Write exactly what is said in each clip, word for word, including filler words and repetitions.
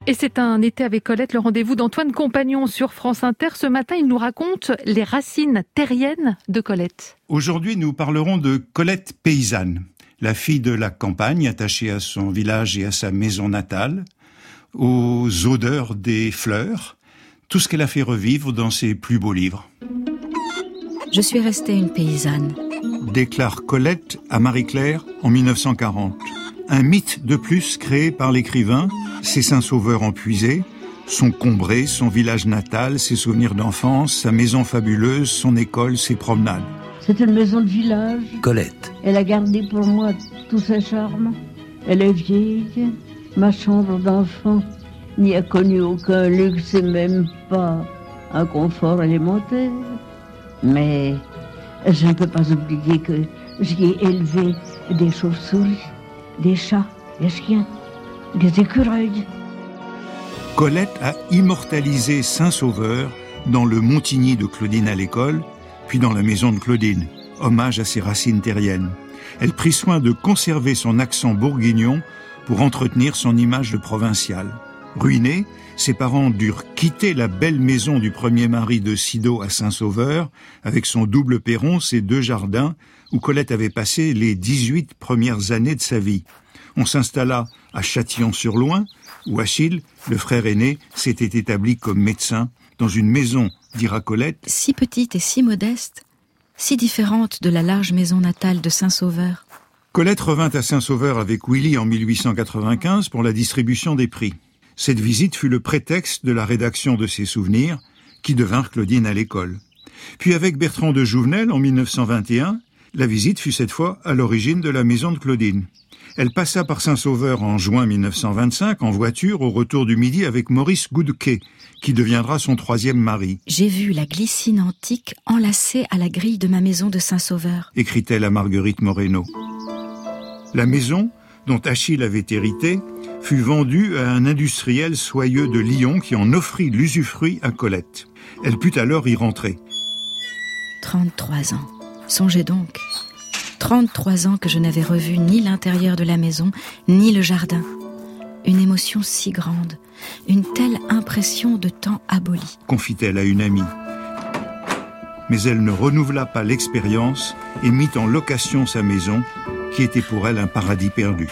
Et c'est un été avec Colette, le rendez-vous d'Antoine Compagnon sur France Inter. Ce matin, il nous raconte les racines terriennes de Colette. Aujourd'hui, nous parlerons de Colette paysanne, la fille de la campagne attachée à son village et à sa maison natale, aux odeurs des fleurs, tout ce qu'elle a fait revivre dans ses plus beaux livres. Je suis restée une paysanne, déclare Colette à Marie-Claire en dix-neuf cent quarante. Un mythe de plus créé par l'écrivain, ses Saint-Sauveur empuisés, son Combré, son village natal, ses souvenirs d'enfance, sa maison fabuleuse, son école, ses promenades. C'est une maison de village. Colette. Elle a gardé pour moi tous ses charmes. Elle est vieille. Ma chambre d'enfant n'y a connu aucun luxe et même pas un confort élémentaire. Mais je ne peux pas oublier que j'y ai élevé des chauves-souris, des chats, des chiens, des écureuils. Colette a immortalisé Saint-Sauveur dans le Montigny de Claudine à l'école, puis dans la maison de Claudine, hommage à ses racines terriennes. Elle prit soin de conserver son accent bourguignon pour entretenir son image de provinciale. Ruinée, ses parents durent quitter la belle maison du premier mari de Sido à Saint-Sauveur, avec son double perron, ses deux jardins, où Colette avait passé les dix-huit premières années de sa vie. On s'installa à Châtillon-sur-Loing, où Achille, le frère aîné, s'était établi comme médecin, dans une maison, dira Colette, si petite et si modeste, si différente de la large maison natale de Saint-Sauveur. Colette revint à Saint-Sauveur avec Willy en mille huit cent quatre-vingt-quinze pour la distribution des prix. Cette visite fut le prétexte de la rédaction de ses souvenirs, qui devinrent Claudine à l'école. Puis avec Bertrand de Jouvenel, en mille neuf cent vingt et un, la visite fut cette fois à l'origine de la maison de Claudine. Elle passa par Saint-Sauveur en juin mille neuf cent vingt-cinq, en voiture, au retour du midi avec Maurice Goudquet, qui deviendra son troisième mari. J'ai vu la glycine antique enlacée à la grille de ma maison de Saint-Sauveur, écrit-elle à Marguerite Moreno. La maison, dont Achille avait hérité, fut vendue à un industriel soyeux de Lyon qui en offrit l'usufruit à Colette. Elle put alors y rentrer. trente-trois ans. Songez donc, trente-trois ans que je n'avais revu ni l'intérieur de la maison, ni le jardin. Une émotion si grande, une telle impression de temps aboli. Confie-t-elle à une amie. Mais elle ne renouvela pas l'expérience et mit en location sa maison, qui était pour elle un paradis perdu.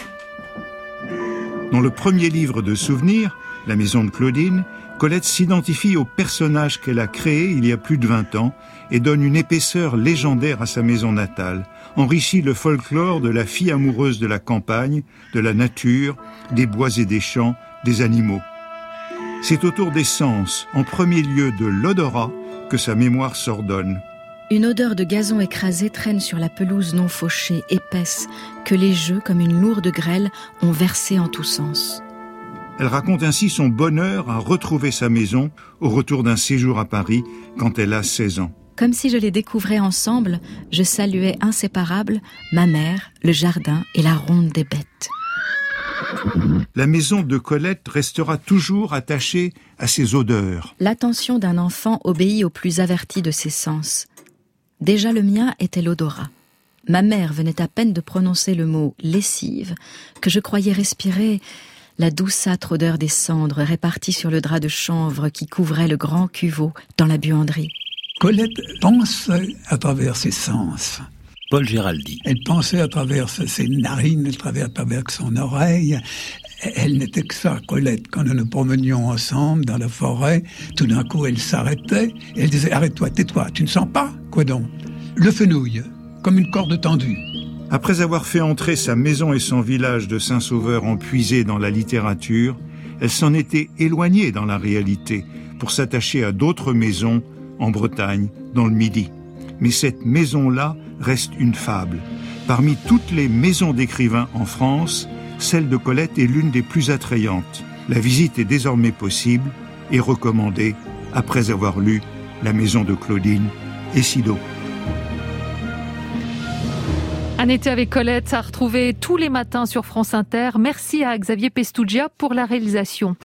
Dans le premier livre de souvenirs, La maison de Claudine, Colette s'identifie au personnage qu'elle a créé il y a plus de vingt ans et donne une épaisseur légendaire à sa maison natale, enrichit le folklore de la fille amoureuse de la campagne, de la nature, des bois et des champs, des animaux. C'est autour des sens, en premier lieu de l'odorat, que sa mémoire s'ordonne. Une odeur de gazon écrasé traîne sur la pelouse non fauchée, épaisse, que les jeux, comme une lourde grêle, ont versée en tous sens. Elle raconte ainsi son bonheur à retrouver sa maison au retour d'un séjour à Paris quand elle a seize ans. Comme si je les découvrais ensemble, je saluais inséparables ma mère, le jardin et la ronde des bêtes. La maison de Colette restera toujours attachée à ses odeurs. L'attention d'un enfant obéit au plus averti de ses sens. Déjà le mien était l'odorat. Ma mère venait à peine de prononcer le mot « lessive » que je croyais respirer la douceâtre odeur des cendres réparties sur le drap de chanvre qui couvrait le grand cuveau dans la buanderie. Colette pensait à travers ses sens. Paul Géraldi. Elle pensait à travers ses narines, à travers, à travers son oreille. Elle n'était que ça, Colette. Quand nous nous promenions ensemble dans la forêt, tout d'un coup, elle s'arrêtait et elle disait « Arrête-toi, tais-toi, tu ne sens pas ?» Quoi donc ? Le fenouil, comme une corde tendue. Après avoir fait entrer sa maison et son village de Saint-Sauveur en puisée dans la littérature, elle s'en était éloignée dans la réalité pour s'attacher à d'autres maisons en Bretagne, dans le Midi. Mais cette maison-là reste une fable. Parmi toutes les maisons d'écrivains en France, celle de Colette est l'une des plus attrayantes. La visite est désormais possible et recommandée après avoir lu La maison de Claudine et Sido. Un été avec Colette à retrouver tous les matins sur France Inter. Merci à Xavier Pestougia pour la réalisation.